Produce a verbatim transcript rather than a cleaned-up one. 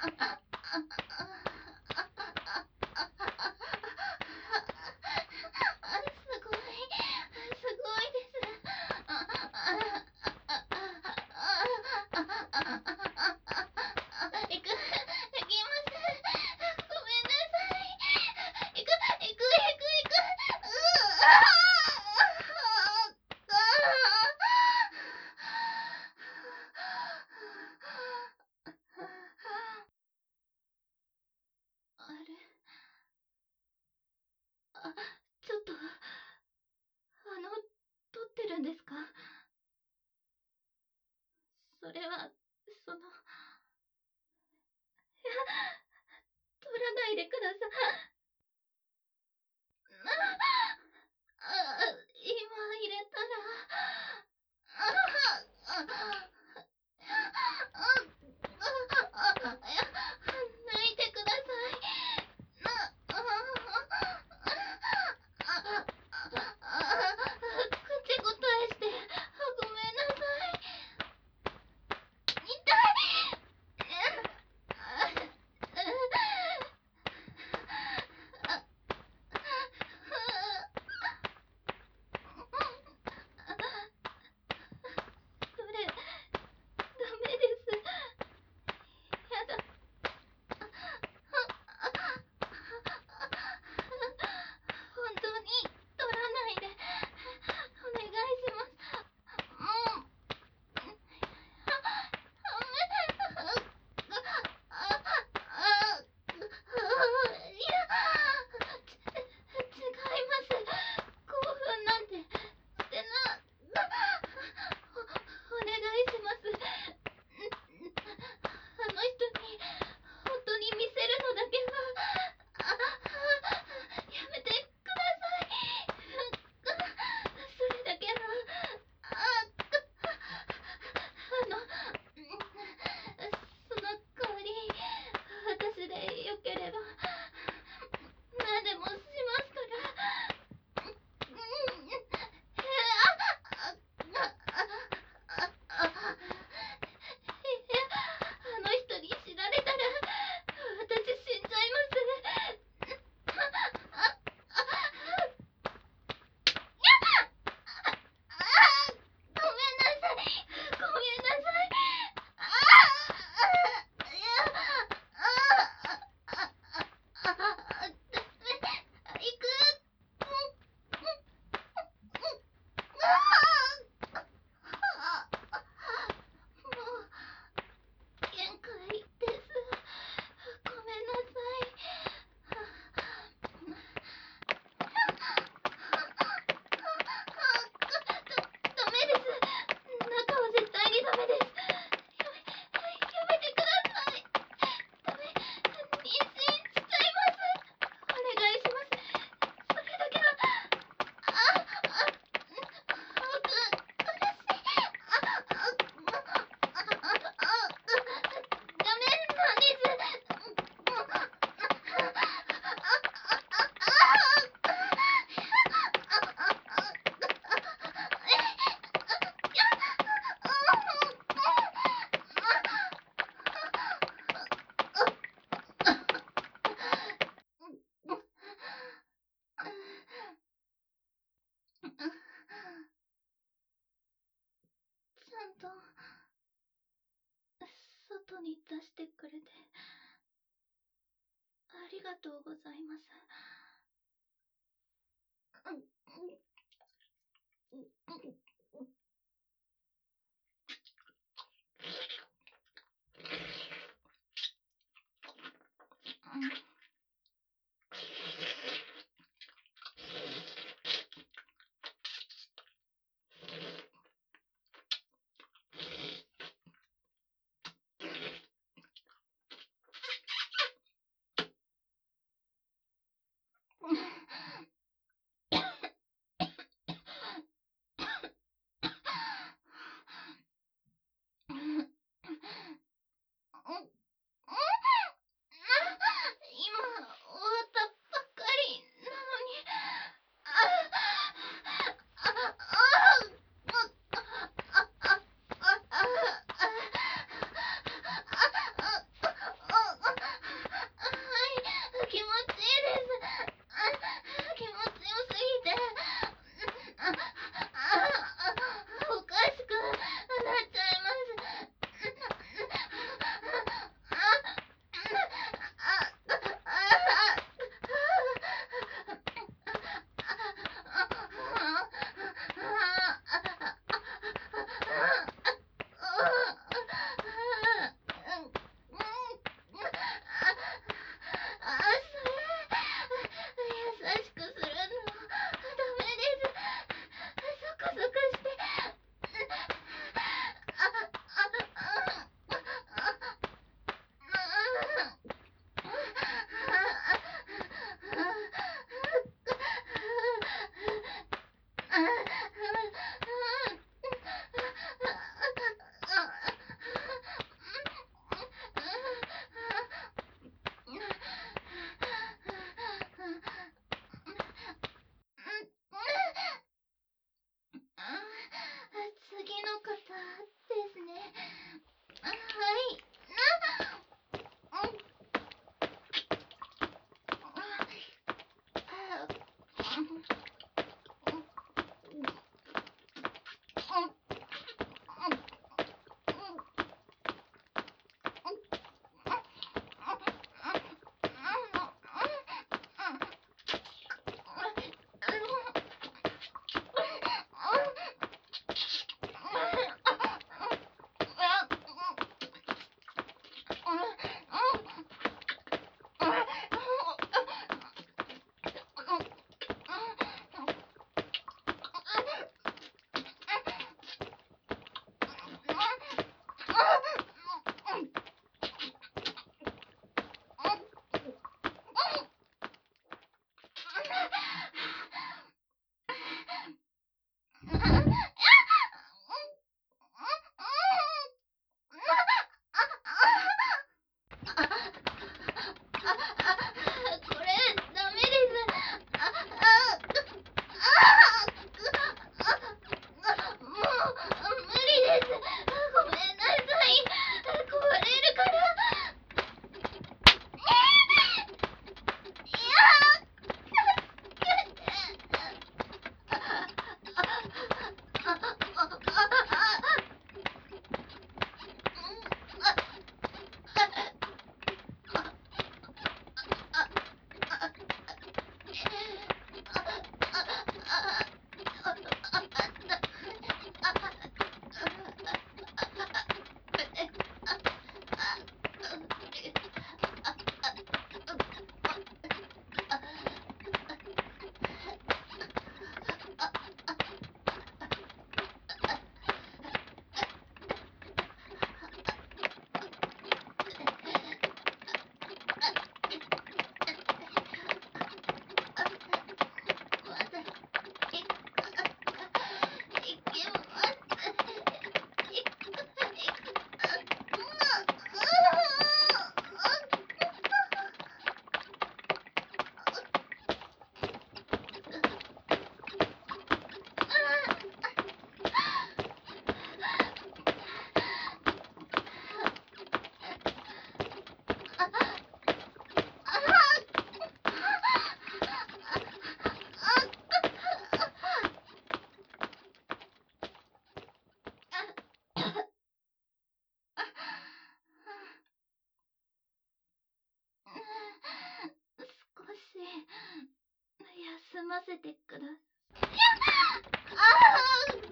あれ、あ、ちょっと、あの、撮ってるんですか？それは、その、いや、撮らないでください。ああ、今入れたら、ああ、ああ、いや、抜いてください。な、ああ、あ、口答えして、ごめんなさい。痛い。それ、ダメです。やだ。本当に取らないで。お願いします。もう。いや、ち違います。興奮なんてしてな。お、お願いします。あの人に本当に見せるのだけは、あ、やめてください。それだけは、あ、あの、その代わり、私でよければ、何でもしますから。うん、あ、あ、あ、あ、あの人に知られたら、私死んじゃいます。あ、あ、あ、ごめんなさい。ごめんなさい。ああ、いや、ああ、ああ、ダメ。行く。ああ、もう限界です。ごめんなさい。ダメです。中は絶対にダメです。やめ、やめてください。ダメ、妊娠しちゃいます。お願いします。それだけは。あ、あ、僕、苦しい。あ、あ、あ、あ、あ、ダメなんです。もう、あ、ちゃんと外に出してくれてありがとうございます。 済ませてくだ。いや、ああ、